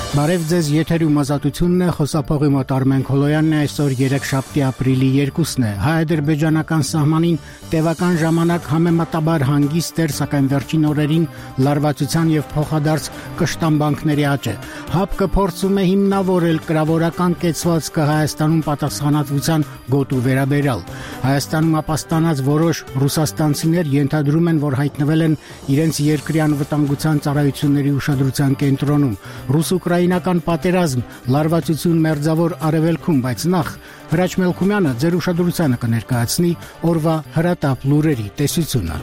Բարև ձեզ, եթերում ազատությունն է, խոսափողի մոտ Արմեն Քոլոյանն է, այսօր 3 ապրիլի 2-ն է։ Հայ-ադրբեջանական սահմանին տևական ժամանակ համեմատաբար հանգիստ էր, սակայն վերջին օրերին լարվածության եւ փոխադարձ կշտամբանքների աճ է։ ՀԱՊԿ փորձում է հիմնավորել կրավորական կեցվածքը Հայաստանում պատասխանատվության գոտու վերաբերյալ։ Հայաստանում ապաստանած որոշ ռուսաստանցիներ ենթադրում են, որ հայտնվել են իրենց երկրի անվտանգության ծառայությունների ուշադրության կենտրոնում։ Ռուս-ուկրաինական պատերազմ, լարվածություն մերձավոր արևելքում, բայց նախ Հրաչ Մելքումյանը ձեր ուշադրությանը կներկայացնի օրվա հրատապ լուրերի տեսությունը։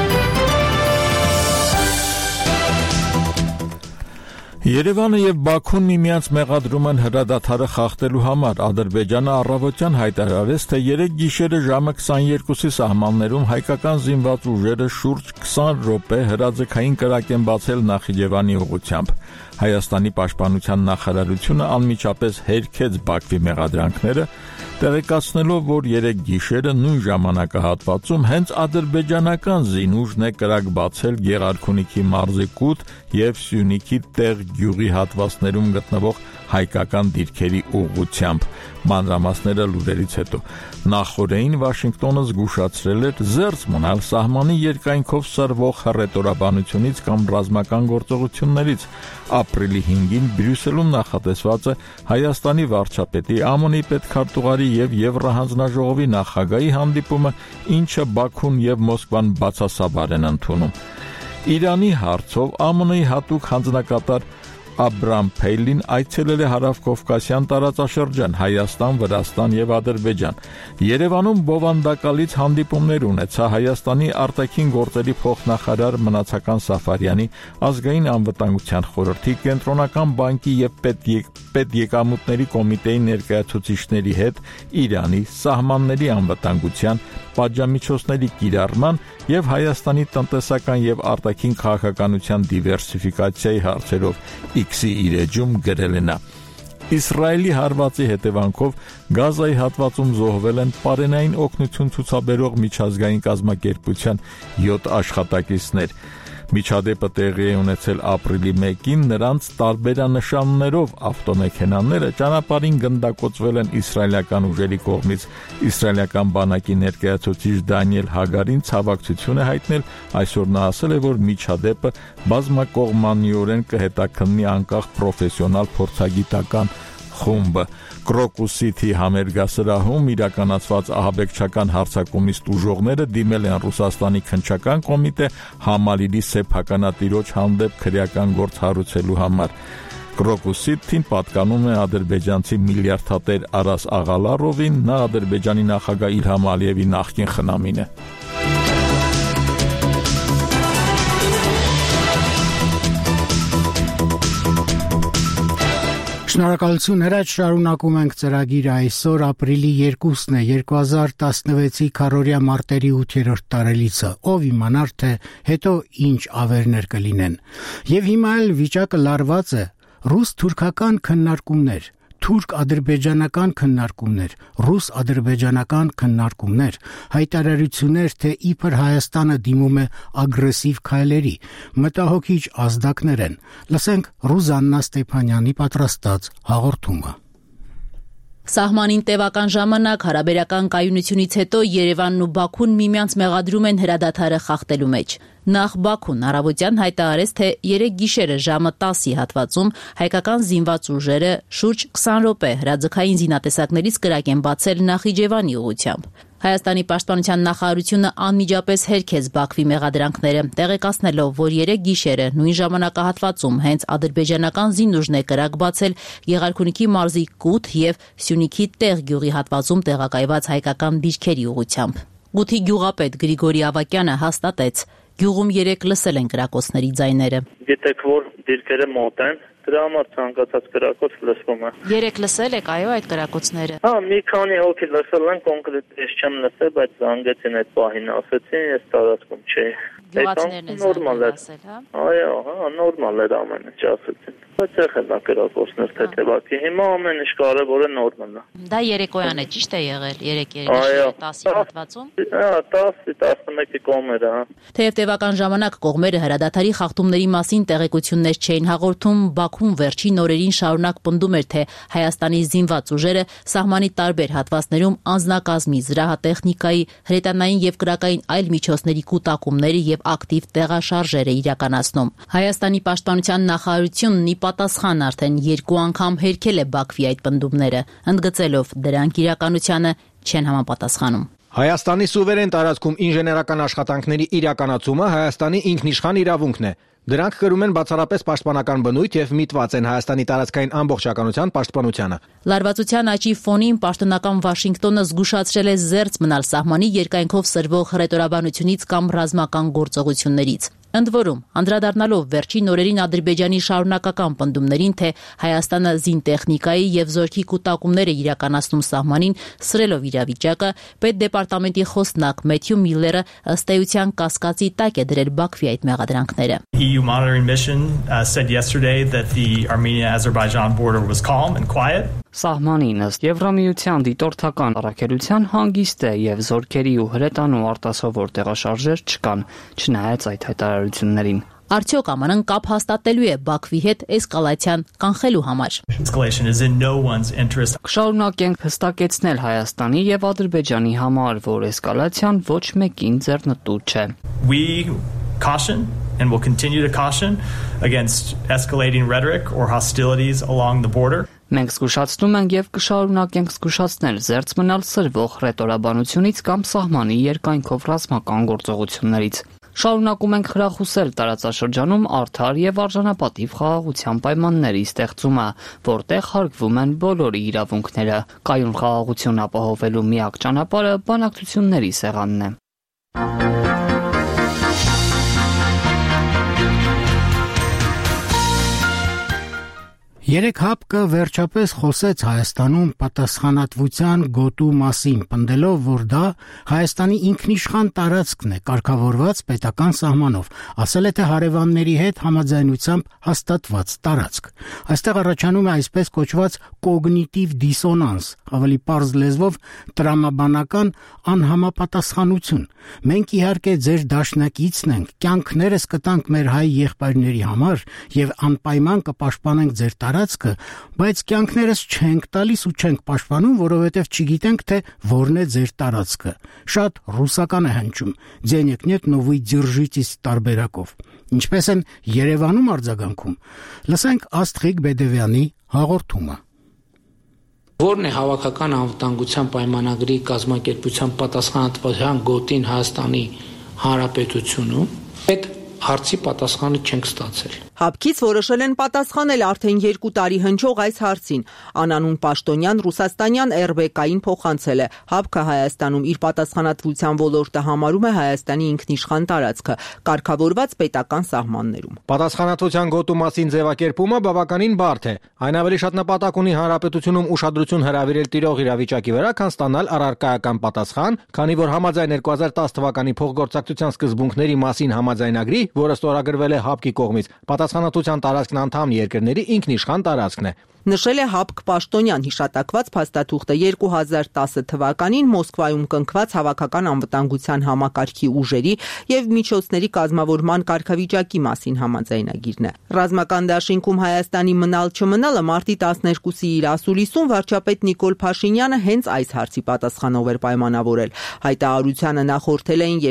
Երևանը եւ Բաքուն միմյանց մեղադրում են հրադադարը խախտելու համար։ Ադրբեջանը առավոտյան հայտարարեց, թե 3 գիշերը ժամը 22-ի սահմաններում հայկական զինված ուժերը շուրջ 20 րոպե հրաձգային կրակ են բացել Նախիջևանի ուղղությամբ։ Հայաստանի պաշտպանության նախարարությունը անմիջապես հերքեց Բաքվի մեղադրանքները, տեղեկացնելով, որ 3 գիշերը նույն ժամանակահատվածում հենց ադրբեջանական զինուժն է կրակ բացել Գեղարքունիքի մարզի Կուտ եւ Սյունիքի Տեղ գյուղի հատվածներում գտնվող հայկական դիրքերի ուղղությամբ։ Մանրամասները լուրերից հետո նախորդին Վաշինգտոնը զգուշացրել էր զերծ մնալ սահմանի երկայնքով սրվող հռետորաբանությունից կամ ռազմական գործողություններից։ Ապրիլի 5-ին Բրյուսելում նախատեսված է Հայաստանի վարչապետի, ԱՄՆ-ի պետքարտուղարի եւ Եվրահանձնաժողովի նախագահի հանդիպումը, ինչը Բաքուն եւ Մոսկվան բացասաբար են ընդունում։ Իրանի հարցով ԱՄՆ-ի հատուկ հանձնակատար Աբրամ Փեյլին այցելել է Հարավկովկասյան տարածաշրջան, Հայաստան, Վրաստան եւ Ադրբեջան։ Երևանում բովանդակալից հանդիպումներ ունեցա Հայաստանի արտաքին գործերի փոխնախարար Մնացական Սաֆարյանի, ազգային անվտանգության խորհրդի, կենտրոնական բանկի եւ պետեկամուտների կոմիտեի ներկայացուցիչների հետ Իրանի սահմանների անվտանգության, պատժամիջոցների կիրառման եւ Հայաստանի տնտեսական եւ արտաքին քաղաքականության դիվերսիֆիկացիայի հարցերով X-ի իր էջում գրել է նա. Իսրայելի հարվածի հետևանքով Գազայի հատվածում զոհվել են պարենային օգնություն ցուցաբերող միջազգային կազմակերպության 7 աշխատակիցներ։ Միջադեպը տեղի է ունեցել ապրիլի 1-ին, նրանց տարբերանշաններով ավտոմեքենաները ճանապարհին գնդակոծվել են իսրայելական ուժերի կողմից։ Իսրայելական բանակի ներկայացուցիչ Դանիել Հագարին ցավակցություն է հայտնել, այսօր նա ասել է, որ միջադեպը բազմակողմանիորեն կհետաքննի անկախ պրոֆեսիոնալ փորձագիտական խումբը։ Կրոկուսիթի համերգասրահում իրականացված ահաբեկչական հարձակումից տուժողները դիմել են Ռուսաստանի քննչական կոմիտե համալիրի սեփականատիրոջ հանդեպ քրեական գործ հարուցելու համար։ Կրոկուսիթին պատկանում է ադրբեջանցի միլիարդատեր Արաս Աղալարովին, նա Ադրբեջանի նախագահ Իլհամ Ալիևի նախկին խնամին է։ Շնորհակալություն Հրաչ, շարունակում ենք ծրագիրը այսօր ապրիլի 2-ն է 2016-ի քառորյա մարտերի 8-րդ տարելիցը, ով իմանար թե հետո ինչ ավերներ կլինեն։ Եվ հիմա էլ վիճակը լարված է, ռուս-թուրքական քննարկումներ, թուրք-ադրբեջանական քննարկումներ, ռուս-ադրբեջանական քննարկումներ, հայտարարություններ, թե իբր Հայաստանը դիմում է ագրեսիվ քայլերի, մտահոգիչ ազդակներ են։ Լսենք Ռուզաննա Ստեփանյանի պատրաստած հաղորդումը։ Սահմանին տևական ժամանակ հարաբերական կայունությունից հետո Երևանն ու Բաքուն միմյանց մեղադրում են հրադադարը խախտելու մեջ։ Նախ Բաքուն առավոտյան հայտարարեց, թե 3 գիշերը ժամը 10-ի հատվածում հայկական զինված ուժերը շուրջ 20 րոպե հրաձգային զինատեսակներից կրակ են բացել Նախիջևանի ուղղությամբ։ Հայաստանի պաշտպանության նախարարությունը անմիջապես հերքեց Բաքվի մեղադրանքները, տեղեկացնելով, որ 3 գիշերը նույն ժամանակահատվածում հենց ադրբեջանական զինուժն է կրակ բացել Գեղարքունիքի մարզի Կուտ եւ Սյունիքի Տեղ գյուղի հատվածում տեղակայված հայկական դիրքերի ուղղությամբ։ Կուտի գյուղապետ Գրիգորի Ավակյանը հաստատեց, գյուղում 3 լսել են կրակոցների ձայները։ Գիտեք, որ դիրքերը մոտ են, դրա համար ցանկացած կրակոց լսվում է։ 3 լսել եք, այո, այդ կրակոցները։ Հա, մի քանի հոգի լսել են, կոնկրետ ես չեմ լսել, բայց զանգեցին այդ պահին, ասեցին, ես տարածքում չէի։ Գյուղացիներն են ասել, հա։ Այո, հա, նորմալ էր ամեն ինչ ասեցին։ Բայց եղել է կրակոցներ թեթևակի։ Հիմա ամեն ինչ կարևորը նորմալ է։ Դա երեկոյան է, ճիշտ է եղել, 3-10-ի հատվածում։ Հա, 10-11-ի կողմերը, հա։ Թեև տևական ժամանակ կողմերը հրադադարի խախտումների մասին տեղեկություններ չէին հաղորդում, Բաքու Բաքուն վերջին օրերին շարունակ պնդում էր, թե Հայաստանի զինված ուժերը սահմանի տարբեր հատվածներում անձնակազմի, զրահատեխնիկայի, հրետանային եւ կրակային այլ միջոցների կուտակումների եւ ակտիվ տեղաշարժեր է իրականացնում։ Հայաստանի պաշտպանության նախարարությունն ի պատասխան արդեն 2 անգամ հերքել է Բաքվի այդ պնդումները, ընդգծելով դրանք իրականությանը չեն համապատասխանում։ Հայաստանի սուվերեն տարածքում ինժեներական աշխատանքների իրականացումը Հայաստանի ինքնիշխան իրավունքն է։ Դրանք կրում են բացառապես պաշտպանական բնույթ եւ միտված են Հայաստանի տարածքային ամբողջականության պաշտպանությանը։ Լարվածության աճի ֆոնին պաշտոնական Վաշինգտոնը զգուշացրել է զերծ մնալ սահմանի երկայնքով սրվող հռետորաբանությունից կամ ռազմական գործողություններից։ Ընդ որում, անդրադառնալով վերջին օրերին Ադրբեջանի շարունակական պնդումներին, թե Հայաստանը զինտեխնիկայի եւ զորքի կուտակումներ է իրականացնում սահմանին, սրելով իրավիճակը, պետդեպարտամենտի խոսնակ Մեթյու Միլլերը ըստ էության կասկածի տակ է դրել Բաքվի այդ մեղադրանքները։ EU monitoring mission said yesterday that the Armenia-Azerbaijan border was calm and quiet. Սահմանին ըստ Եվրամիության դիտորդական առաքելության հանգիստ է եւ զորքերի ու հրետանու արտասովոր տեղաշարժեր չկան, չնայած այդ հայտարարություններին։ Արդյոք ԱՄՆ-ն կապ հաստատելու է Բաքվի հետ էսկալացիան կանխելու համար։ Escalation is in no one's interest. Կշարունակենք հստակեցնել Հայաստանի եւ Ադրբեջանի համար, որ էսկալացիան ոչ մեկին ձեռնտու չէ։ We caution and will continue to caution against escalating rhetoric or hostilities along the border. Մենք զգուշացնում ենք եւ կշարունակենք զգուշացնել զերծ մնալ սրվող հռետորաբանությունից կամ սահմանի երկայնքով ռազմական գործողություններից։ Շարունակում ենք խրախուսել տարածաշրջանում արդար եւ արժանապատիվ խաղաղության պայմանների ստեղծումը, որտեղ հարգվում են բոլորի իրավունքները։ Կայուն խաղաղություն ապահովելու միակ ճանապարհը բանակցությունների սեղանն է։ Երեք ՀԱՊԿ վերջապես խոսեց Հայաստանում պատասխանատվության գոտու մասին, պնդելով, որ դա Հայաստանի ինքնիշխան տարածքն է, կարգավորված պետական սահմանով, ասել է, թե հարևանների հետ համաձայնությամբ հաստատված տարածք։ Այստեղ առաջանում է այսպես կոչված կոգնիտիվ դիսոնանս, ավելի պարզ լեզվով տրամաբանական անհամապատասխանություն։ Մենք իհարկե ձեր դաշնակիցն ենք, կյանքներս կտանք մեր հայ եղբայրների համար եւ անպայման կպաշտպանենք ձեր տարածքը, բայց կյանքներս չենք տալիս ու չենք պաշտպանում, որովհետև չգիտենք, թե որն է ձեր տարածքը։ Շատ ռուսական է հնչում, «Денег нет, но вы держитесь» տարբերակով։ Ինչպես են Երևանում արձագանքում։ Լսենք Աստղիկ Բեդևյանի հաղորդումը։ Որն է հավաքական անվտանգության պայմանագրի կազմակերպության պատասխանատվության գոտին Հայաստանի Հանրապետությունում, այդ հարցի պատասխանը չենք ստացել։ ՀԱՊԿ-ից որոշել են պատասխանել արդեն 2 տարի հնչող այս հարցին։ Անանուն պաշտոնյան ռուսաստանյան ՌԲԿ-ին փոխանցել է։ ՀԱՊԿ-ը Հայաստանում իր պատասխանատվության ոլորտը համարում է Հայաստանի ինքնիշխան տարածքը, կարգավորված պետական սահմաններում։ Պատասխանատվության գոտու մասին ձևակերպումը բավականին բարդ է։ Այն ավելի շատ նպատակ ունի հանրապետությունում ուշադրություն հրավիրել տիրող իրավիճակի վրա, քան ստանալ առարկայական պատասխան, քանի որ համաձայն 2010 թվականի փոխգործակցության սկզբունքների մասին համաձայնագրի, որը ստորագրվել է ՀԱՊԿ-ի կողմից, պատասխանատվության տարածքն անդամ երկրների ինքնիշխան տարածքն է։ Նշել է ՀԱՊԿ պաշտոնյան հիշատակված փաստաթուղթը 2010 թվականին Մոսկվայում կնքված հավաքական անվտանգության համակարգի ուժերի եւ միջոցների կազմավորման կարգավիճակի մասին համաձայնագիրն է։ Ռազմական դաշինքում Հայաստանի մնալ-չմնալը մարտի 12-ի իր ասուլիսում վարչապետ Նիկոլ Փաշինյանը հենց այս հարցի պատասխանով էր պայմանավորել։ Հայտարարությանը նախորդել էին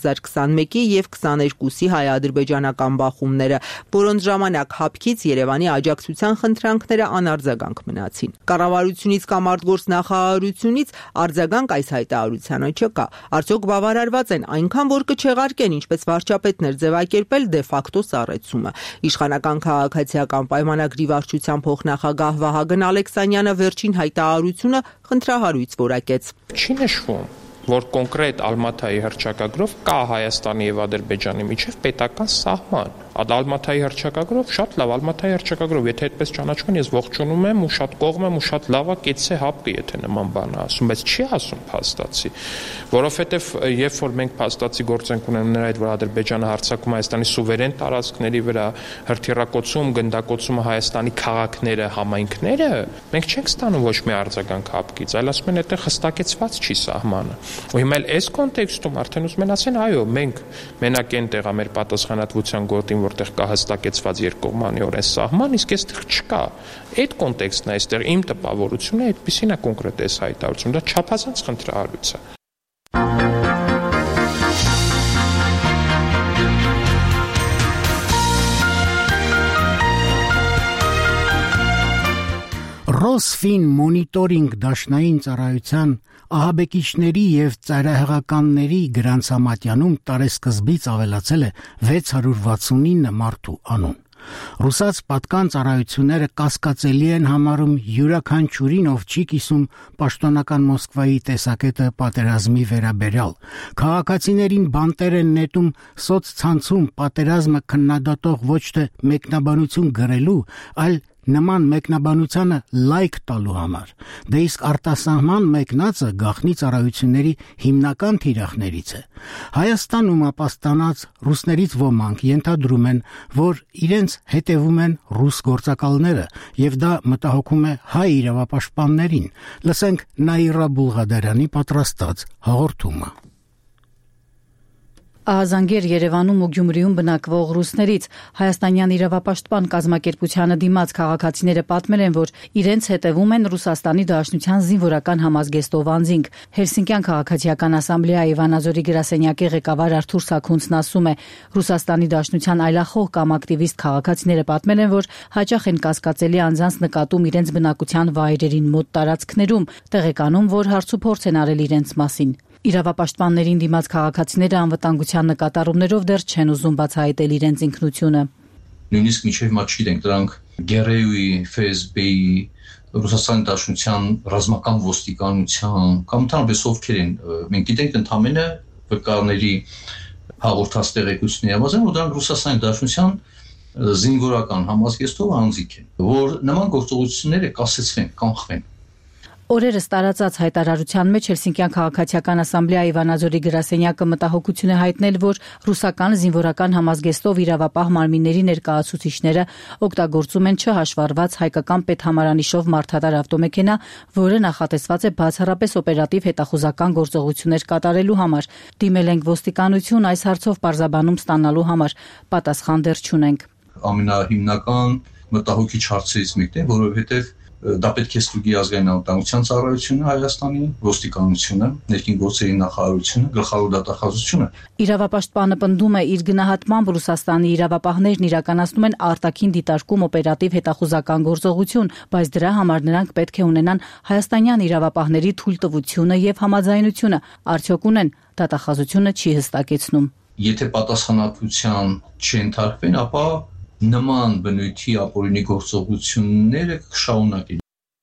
2021-ի եւ 22-ի հայ-ադրբեջանական բախումները, որոնց ժամանակ ՀԱՊԿ-ից Երևանի աջակցության խնդրանքները արձագանք մնացին։ Կառավարությունից կամ արտգործ նախարարությունից արձագանք այս հայտարարությանը չկա։ Արդյոք բավարարված են այնքան, որ կչեղարկեն, ինչպես վարչապետն էր ձևակերպել դե-ֆակտո սառեցումը։ Իշխանական քաղաքացիական պայմանագրի վարչության փոխնախագահ Վահագն Ալեքսանյանը վերջին հայտարարությունը խնդրահարույց որակեց։ Չի նշվում, որ կոնկրետ Ալմաթայի հռչակագրով կա Հայաստանի եւ Ադրբեջանի միջև պետական սահման։ Ալմաթայի հռչակագրով շատ լավ, Ալմաթայի հռչակագրով, եթե այդպես ճանաչվում, ես ողջունում եմ ու շատ կողմ եմ ու շատ լավ է, կեցե ՀԱՊԿ-ը, եթե նման բան ասում, բայց չի ասում փաստացի, որովհետեւ երբ որ մենք փաստացի գործենք ունենք նրա հետ, որ Ադրբեջանը հարձակում Հայաստանի սուվերեն տարածքների վրա, հրթիռակոծում, գնդակոծումը Հայաստանի քաղաքները, համայնքները, մենք չենք ստանում ոչ մի արձագանք ՀԱՊԿ-ից, այլ ասում են այդտեղ հստակեցված չի սահմանը։ Ու հիմա այս կոնտեքստում արդեն ուզում են ասեն, այո, մենք մենակ այնտեղ մեր պատասխանատվության գոտին որտեղ կա հստակեցված երկկողմանիորեն սահման, իսկ այստեղ չկա։ Այդ կոնտեքստն է այստեղ իմ տպավորությունը այդպեսին է կոնկրետ այս հայտարարությունը, դա չափազանց խնդրահարույց է։ Ռոսֆին մոնիտորինգ դաշնային ծառայության ահաբեկիչների եւ ծայրահեղականների գրանցամատյանում տարեսկզբից ավելացել է 669 մարդու անուն։ Ռուսաց պատկան ծառայությունները կասկածելի են համարում յուրաքանչյուրին, ով չի կիսում պաշտոնական Մոսկվայի տեսակետը պատերազմի վերաբերյալ։ Քաղաքացիներին բանտեր են նետում սոցցանցում պատերազմը քննադատող ոչ թե մեկնաբանություն գրելու, այլ նման մեկնաբանությանը լայք տալու համար։ Դե իսկ արտասահման մեկնածը գաղտնի ծառայությունների հիմնական թիրախներից է։ Հայաստանում ապաստանած ռուսներից ոմանք ենթադրում են, որ իրենց հետևում են ռուս գործակալները, եւ դա մտահոգում է հայ իրավապաշտպաններին։ Լսենք Նաիրա Բուլղադարյանի պատրաստած հաղորդումը։ Ահազանգեր Երևանում ու Գյումրիում բնակվող ռուսներից հայաստանյան իրավապաշտպան կազմակերպությանը դիմաց քաղաքացիները պատմել են, որ իրենց հետևում են Ռուսաստանի Դաշնության զինվորական համազգեստով անձինք։ Հելսինկյան քաղաքացիական ասամբլեայի Վանաձորի գրասենյակի ղեկավար Արթուր Սաքունցն ասում է, Ռուսաստանի Դաշնության այլախոհ կամ ակտիվիստ քաղաքացիները պատմել են, որ հաճախ են կասկածելի անձանց նկատում իրենց բնակության վայրերին մոտ տարածքներում, տեղեկանում, որ հարցուփորձ են արել իրենց մասին։ Իրավապաշտպաններին դիմաց քաղաքացիները անվտանգության նկատառումներով դեռ չեն ուզում բացահայտել իրենց ինքնությունը։ Նույնիսկ մինչև հիմա չգիտենք դրանք ԳՌՈ-ի, ՖՍԲ-ի, Ռուսաստանի Դաշնության ռազմական ոստիկանության կամ ընդհանրապես ովքեր են։ Մենք գիտենք ընդամենը վկաների հաղորդած տեղեկությունների համաձայն, որ դրանք Ռուսաստանի Դաշնության զինվորական համազգեստով անձիկ են, որ նման գործողությունները կասեցվեն, կանխվեն։ Օրերս տարածած հայտարարության մեջ Հելսինկյան քաղաքացիական ասամբլեայի Վանաձորի գրասենյակը մտահոգություն է հայտնել, որ ռուսական զինվորական համազգեստով իրավապահ մարմինների ներկայացուցիչները օգտագործում են չհաշվառված հայկական պետհամարանիշով մարդատար ավտոմեքենա, որը նախատեսված է բացառապես օպերատիվ հետախուզական գործողություններ կատարելու համար։ Դիմել ենք ոստիկանություն այս հարցով պարզաբանում ստանալու համար, պատասխան դեռ չունենք։ Ամենահիմնական մտահոգիչ հարցերից մեկն է, որովհետև դա պետք է ստուգի ազգային անվտանգության ծառայությունը Հայաստանի, ոստիկանությունը, ներքին գործերի նախարարությունը, գլխավոր դատախազությունը։ Իրավապաշտպանը պնդում է, իր գնահատմամբ Ռուսաստանի իրավապահներն իրականացնում են արտաքին դիտարկում օպերատիվ հետախուզական գործողություն, բայց դրա համար նրանք պետք է ունենան հայաստանյան իրավապահների թույլտվությունը եւ համաձայնությունը։ Արդյոք ունեն, դատախազությունը չի հստակեցնում։ Եթե պատասխանատվության չենթարկվեն, ապա նման բնույթի ապօրինի գործողությունները կշարունակեն։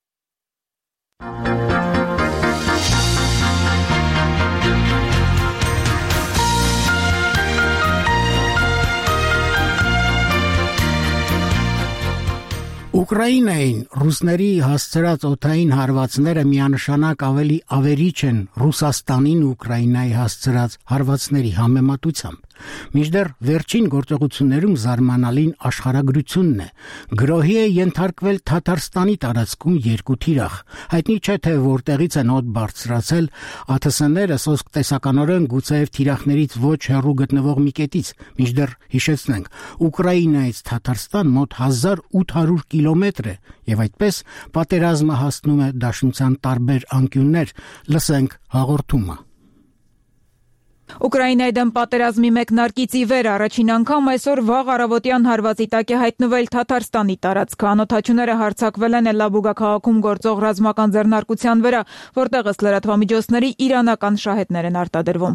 Ուկրաինային ռուսների հասցրած օդային հարվածները միանշանակ ավելի ավերիչ են Ռուսաստանին Ուկրաինայի հասցրած հարվածների համեմատությամբ։ Մինչդեռ վերջին գործողություններում զարմանալին աշխարհագրությունն է։ Գրոհի է ենթարկվել Թաթարստանի տարածքում 2 թիրախ։ Հայտնի չէ թե որտեղից են օդ բարձրացել, ԱԹՍ-ները սոսկ տեսականորեն գուցեև թիրախներից ոչ հեռու գտնվող մի կետից։ Մինչդեռ հիշեցնենք, Ուկրաինայից Թաթարստան մոտ 1800 կիլոմետր է, եւ այդպես պատերազմը հասնում է Դաշնության տարբեր անկյուններ։ Լսենք հաղորդումը։ Ուկրաինայի դեմ պատերազմի մեկնարկից ի վեր առաջին անգամ այսօր վաղ առավոտյան հարվածի տակ է հայտնվել Թաթարստանի տարածքը։ Անօթաչուները հարձակվել են Էլլաբուգա քաղաքում գործող ռազմական ձեռնարկության վրա, որտեղ ըստ լրատվամիջոցների իրանական շահեդներ են արտադրվում։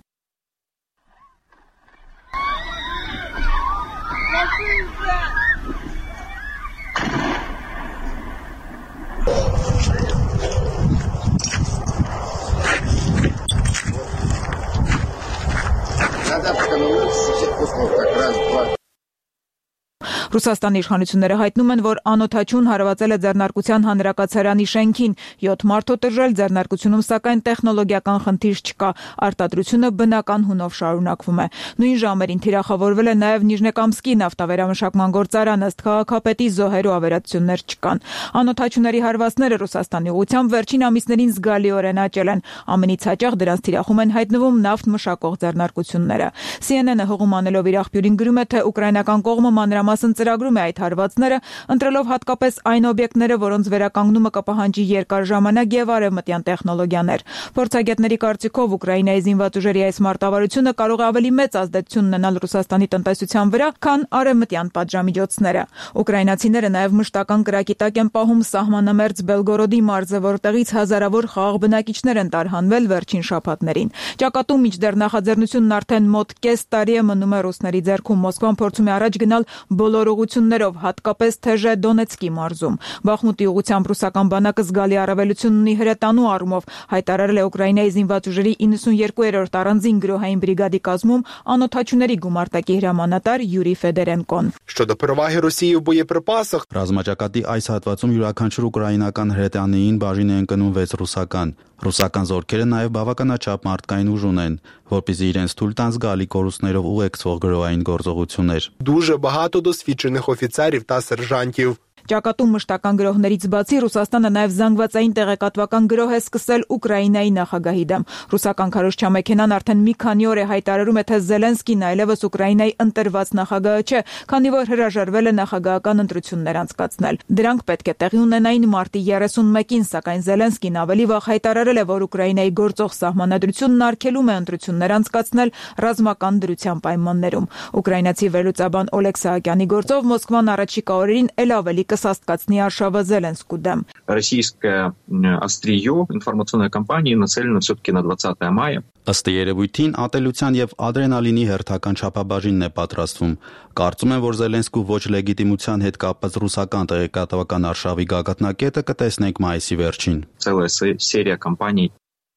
Ռուսաստանի իշխանությունները հայտնում են, որ անօթաչուն հարվածել է ձեռնարկության հանրակացարանի շենքին, 7 մարդ օտժել, ձեռնարկությունում սակայն տեխնոլոգիական խնդիր չկա, արտադրությունը բնական հունով շարունակվում է։ Նույն ժամերին թիրախավորվել է նաև Նիժնեկամսկի նավթավերամշակման գործարանը, ըստ քաղաքապետի զոհեր ու ավերածություններ չկան։ Անօթաչուների հարվածները Ռուսաստանի ուղղությամբ վերջին ամիսներին զգալիորեն աճել են։ Ամենից հաճախ դրանց թիրախում են հայտնվում նավթ մշակող ձեռնարկությունները։ CNN-ը հողում անելով իր աղբյուրին գրում է, թե ուկրաինական կողմը մանրամասն ծրագրում է այդ հարվածները, ընտրելով հատկապես այն օբյեկտները, որոնց վերականգնումը կպահանջի երկար ժամանակ եւ արևմտյան տեխնոլոգիաներ։ Փորձագետների կարծիքով Ուկրաինայի զինված ուժերի այս մարտավարությունը կարող է ավելի մեծ ազդեցություն ունենալ Ռուսաստանի տնտեսության վրա, քան արևմտյան պատժամիջոցները։ Ուկրաինացիները նաև մշտական կրակի տակ են պահում սահմանամերձ Բելգորոդի մարզը, որտեղից հազարավոր խաղաղ բնակիչներ են տարհանվել վերջին շաբաթներին։ Ճակատում միջդեռ նախաձեռնությունն արդեն մոտ կես տարի է մնում է ռուսների ձեռքում։ Մոսկվան փորձում է առաջ գնալ բոլոր ուղղություններով, հատկապես թեժե Դոնեցկի մարզում։ Բախմուտի ուղղությամբ ռուսական բանակը զգալի առավելություն ունի հրետանու առումով, հայտարարել է Ուկրաինայի զինված ուժերի 92-րդ առանձին գրոհային բրիգադի կազմում անօթաչուների գումարտակի հրամանատար Յուրի Ֆեդերենկոն։ Щодо переваги Росії в боєприпасах, ռազմաճակատի այս հատվածում յուրաքանչյուր ուկրաինական հրետանիին բաժին է ընկնում 6 ռուսական։ Ռուսական զորքերը նաև բավականաչափ մարդկային ուժ ունեն, որպեսզի իրենց թույլ տան զգալի կորուստներով ուղեկցող գրոհային գործողություններ։ Дуже багато досвідчених офіцерів та сержантів. Ճակատում մշտական գրոհներից բացի Ռուսաստանը նաև զանգվածային տեղեկատվական գրոհ է սկսել Ուկրաինայի նախագահի դեմ։ Ռուսական քարոզչամեքենան արդեն մի քանի օր է հայտարարում է, թե Զելենսկին այլևս Ուկրաինայի ընտրված նախագահը չէ, քանի որ հրաժարվել է նախագահական ընտրություններ անցկացնել։ Դրանք պետք է տեղի ունենային մարտի 31-ին, սակայն Զելենսկին ավելի վաղ հայտարարել է, որ Ուկրաինայի գործող սահմանադրությունն արգելում է ընտրություններ անցկացնել ռազմական դրության պայմաններում։ Ուկրաինացի վերլուծաբան Օլեգ Սահակյանի գործով Մոսկվան առաջիկա օրերին ել ավելի կսաստկացնի արշավը Զելենսկու դեմ։ Российское острие информационной кампании нацелено все-таки на 20 мая. Ըստ երևույթին ատելության եւ ադրենալինի հերթական չափաբաժինն է պատրաստվում։ Կարծում եմ, որ Զելենսկու ոչ լեգիտիմության հետ կապված ռուսական տեղեկատվական արշավի գագաթնակետը կտեսնենք մայիսի վերջին։ Целая серия кампаний.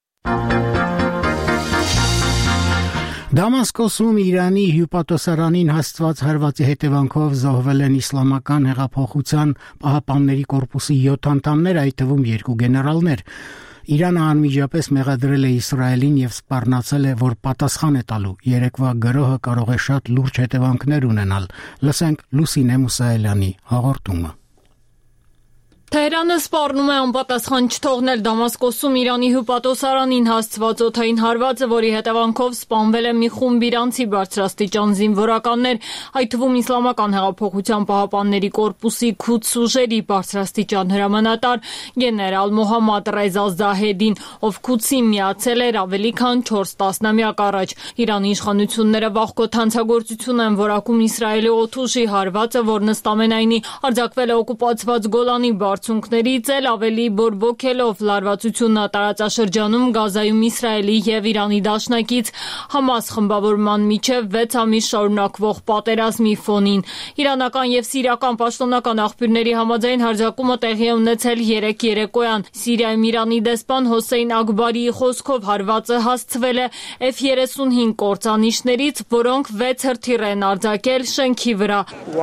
Դամասկոսում Իրանի հյուպատոսարանին հասցված հարվածի հետևանքով զոհվել են իսլամական հեղափոխության պահապանների կորպուսի 7 անդամներ, այդ թվում 2 գեներալներ։ Իրանը անմիջապես մեղադրել է Իսրայելին եւ սպառնացել է, որ պատասխան է տալու։ Երեկվա գրոհը կարող է շատ լուրջ հետևանքներ ունենալ։ Լսենք Լուսինե Մուսայելյանի հաղորդումը։ Թեհրանը սպառնում է անպատասխան չթողնել Դամասկոսում Իրանի հյուպատոսարանին հասցված օդային հարվածը, որի հետևանքով սպանվել է մի խումբ իրանցի բարձրաստիճան զինվորականներ, այդ թվում Իսլամական հեղափոխության պահապանների կորպուսի Քուդս ուժերի բարձրաստիճան հրամանատար գեներալ Մոհամմադ Ռեզա Զահեդին, ով Քուդսի միացել էր ավելի քան 4 տասնամյակ առաջ։ Իրանի իշխանությունները վաղկոտ հանցագործություն են որակում Իսրայելի օդուժի հարվածը, որն ըստ ամենայնի արձակվել է օկուպացված Գոլանի բարձունքներից էլ ավելի բորբոքելով լարվածությունը տարածաշրջանում Գազայում Իսրայելի եւ Իրանի դաշնակից Համաս խմբավորման միջև 6 ամիս շարունակվող պատերազմի ֆոնին։ Իրանական եւ սիրիական պաշտոնական աղբյուրների համաձայն հարձակումը տեղի է ունեցել 3 երեկոյան։ Սիրիայում Իրանի դեսպան Հոսեյն Ակբարիի խոսքով հարվածը հասցվել է F-35 կործանիչներից, որոնք 6 հրթիռ են արձակել շենքի վրա։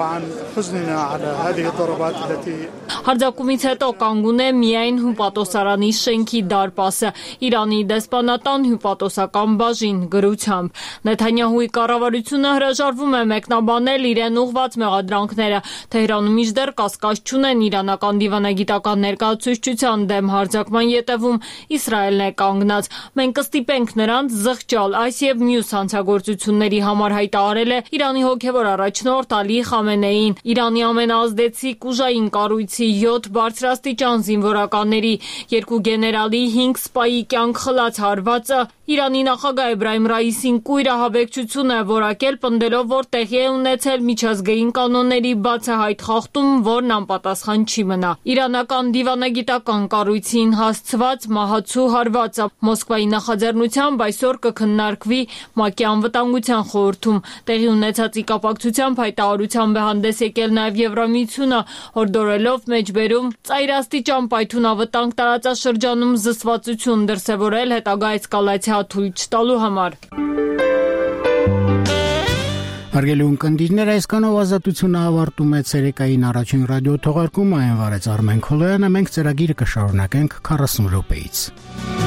Հարձակումից հետո կանգուն է միայն հյուպատոսարանի շենքի դարպասը, Իրանի դեսպանատան հյուպատոսական բաժին գրությամբ։ Նեթանյահուի կառավարությունը հրաժարվում է մեկնաբանել իրեն ուղղված մեղադրանքները։ Թեհրանում մինչդեռ կասկած չունեն իրանական դիվանագիտական ներկայացուցչության դեմ հարձակման ետևում Իսրայելն է կանգնած։ Մենք կստիպենք նրանց զղջալ այս եւ մյուս հանցագործությունների համար, հայտարարել է Իրանի հոգևոր առաջնորդ Ալի Խամենեին։ Իրանի ամենաազդեցիկ ուժային կառույցի 7 բարձրաստիճան զինվորականների, 2 գեներալի, 5 սպայի կյանք խլած հարվածը Իրանի նախագահ Էբրահիմ Ռայիսին կույր ահաբեկչություն է որակել, պնդելով, որ տեղի է ունեցել միջազգային կանոնների բացահայտ խախտում, որն անպատասխան չի մնա։ Իրանական դիվանագիտական կառույցին հասցված մահացու հարվածը Մոսկվայի նախաձեռնությամբ այսօր կքննարկվի ՄԱԿ-ի անվտանգության խորհրդում։ Տեղի ունեցածի կապակցությամբ հայտարարությամբ է հանդես եկել նաև Եվրամիությունը, հորդորելով մեջբերում ծայրաստիճան պայթունավտանգ տարածաշրջանում զսպվածություն դրսևորել հետագա էսկալացիա թույլ չտալու համար։ Հարգելի ունկնդիրներ, այսքանով ազատությունը ավարտում է ցերեկային առաջին ռադիո թողարկումը, այն վարեց Արմեն Քոլոյանը, մենք ծրագիրը կշարունակենք 40 րոպեից։